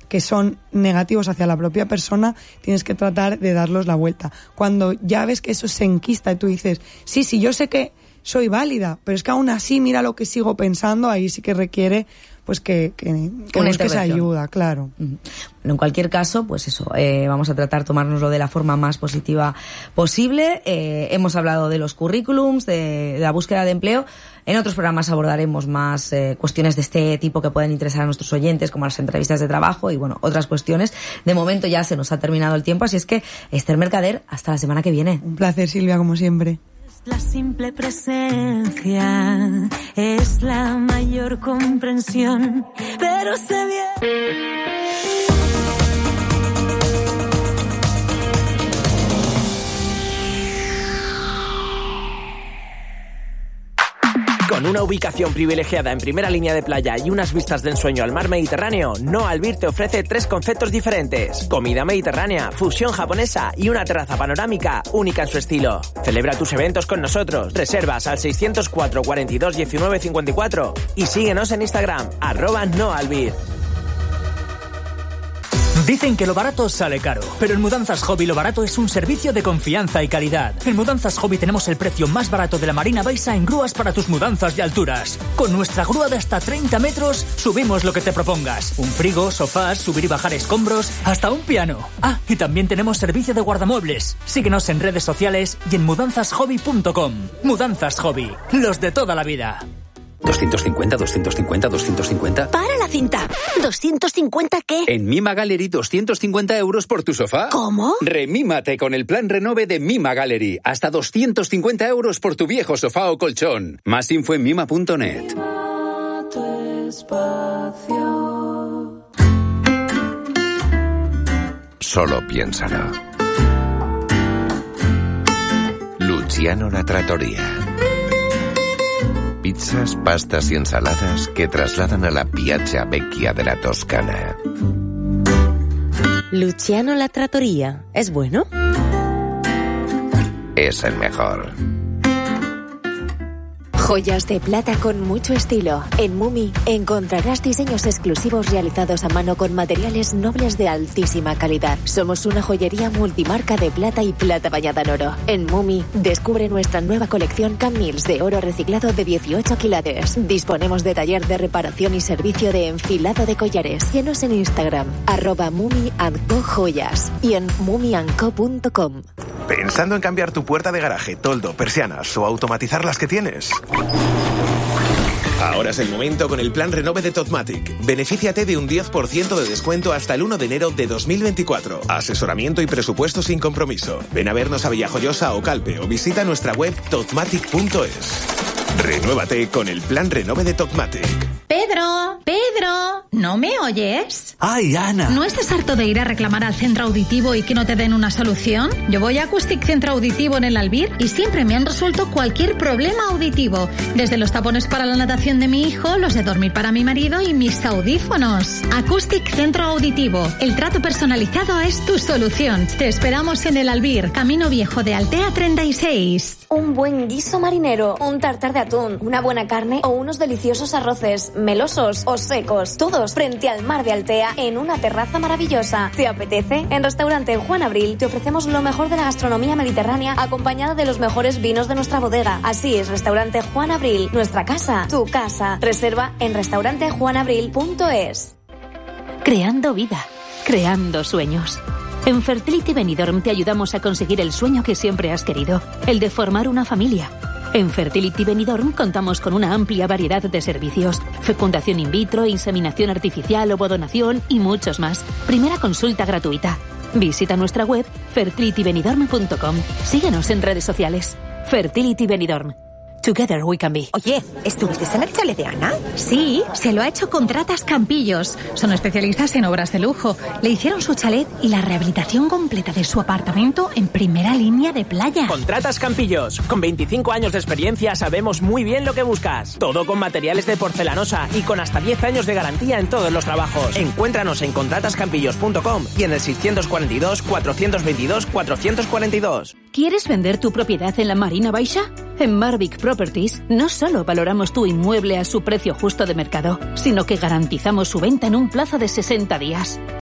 que son negativos hacia la propia persona, tienes que tratar de darlos la vuelta. Cuando ya ves que eso se enquista y tú dices, sí, yo sé que soy válida, pero es que aún así mira lo que sigo pensando, ahí sí que requiere pues que busques ayuda, claro. Bueno, en cualquier caso, pues eso, vamos a tratar de tomárnoslo de la forma más positiva posible. Hemos hablado de los currículums, de la búsqueda de empleo. En otros programas abordaremos más cuestiones de este tipo que pueden interesar a nuestros oyentes, como las entrevistas de trabajo y, bueno, otras cuestiones. De momento ya se nos ha terminado el tiempo, así es que, Esther Mercader, hasta la semana que viene. Un placer, Silvia, como siempre. La simple presencia es la mayor comprensión, pero sé bien. Con una ubicación privilegiada en primera línea de playa y unas vistas de ensueño al mar Mediterráneo, No Albir te ofrece 3 conceptos diferentes: comida mediterránea, fusión japonesa y una terraza panorámica única en su estilo. Celebra tus eventos con nosotros. Reservas al 604 42 19 54 y síguenos en Instagram, @NoAlbir. Dicen que lo barato sale caro, pero en Mudanzas Hobby lo barato es un servicio de confianza y calidad. En Mudanzas Hobby tenemos el precio más barato de la Marina Baixa en grúas para tus mudanzas de alturas. Con nuestra grúa de hasta 30 metros, subimos lo que te propongas. Un frigo, sofás, subir y bajar escombros, hasta un piano. Ah, y también tenemos servicio de guardamuebles. Síguenos en redes sociales y en mudanzashobby.com. Mudanzas Hobby, los de toda la vida. 250, 250, 250. ¡Para la cinta! ¿250 qué? En Mima Gallery, 250 euros por tu sofá. ¿Cómo? Remímate con el plan Renove de Mima Gallery. Hasta 250 euros por tu viejo sofá o colchón. Más info en mima.net. Solo piénsalo. Luciano La Trattoria. Pizzas, pastas y ensaladas que trasladan a la Piazza Vecchia de la Toscana. Luciano La Trattoria. ¿Es bueno? Es el mejor. Joyas de plata con mucho estilo. En Mumi encontrarás diseños exclusivos realizados a mano con materiales nobles de altísima calidad. Somos una joyería multimarca de plata y plata bañada en oro. En Mumi descubre nuestra nueva colección Camils de oro reciclado de 18 quilates. Disponemos de taller de reparación y servicio de enfilado de collares. Síguenos en Instagram, @mumiandcojoyas y en mumiandco.com. ¿Pensando en cambiar tu puerta de garaje, toldo, persianas o automatizar las que tienes? Ahora es el momento con el plan Renove de Totmatic. Benefíciate de un 10% de descuento hasta el 1 de enero de 2024. Asesoramiento y presupuesto sin compromiso. Ven a vernos a Villajoyosa o Calpe o visita nuestra web totmatic.es. Renuévate con el plan Renove de Totmatic. Pedro, ¿no me oyes? ¡Ay, Ana! ¿No estás harto de ir a reclamar al centro auditivo y que no te den una solución? Yo voy a Acoustic Centro Auditivo en el Albir y siempre me han resuelto cualquier problema auditivo. Desde los tapones para la natación de mi hijo, los de dormir para mi marido y mis audífonos. Acoustic Centro Auditivo. El trato personalizado es tu solución. Te esperamos en el Albir, Camino Viejo de Altea 36. Un buen guiso marinero, un tartar de atún, una buena carne o unos deliciosos arroces, melosos o secos, todos frente al mar de Altea en una terraza maravillosa. ¿Te apetece? En Restaurante Juan Abril te ofrecemos lo mejor de la gastronomía mediterránea acompañada de los mejores vinos de nuestra bodega. Así es, Restaurante Juan Abril, nuestra casa, tu casa. Reserva en restaurantejuanabril.es. Creando vida, creando sueños. En Fertility Benidorm te ayudamos a conseguir el sueño que siempre has querido, el de formar una familia. En Fertility Benidorm contamos con una amplia variedad de servicios: fecundación in vitro, inseminación artificial, ovodonación y muchos más. Primera consulta gratuita. Visita nuestra web fertilitybenidorm.com. Síguenos en redes sociales. Fertility Benidorm. Together we can be. Oye, ¿estuviste en el chalet de Ana? Sí, se lo ha hecho Contratas Campillos. Son especialistas en obras de lujo. Le hicieron su chalet y la rehabilitación completa de su apartamento en primera línea de playa. Contratas Campillos. Con 25 años de experiencia sabemos muy bien lo que buscas. Todo con materiales de porcelanosa y con hasta 10 años de garantía en todos los trabajos. Encuéntranos en contratascampillos.com y en el 642 422 442. ¿Quieres vender tu propiedad en la Marina Baixa? En Marvic Properties no solo valoramos tu inmueble a su precio justo de mercado, sino que garantizamos su venta en un plazo de 60 días.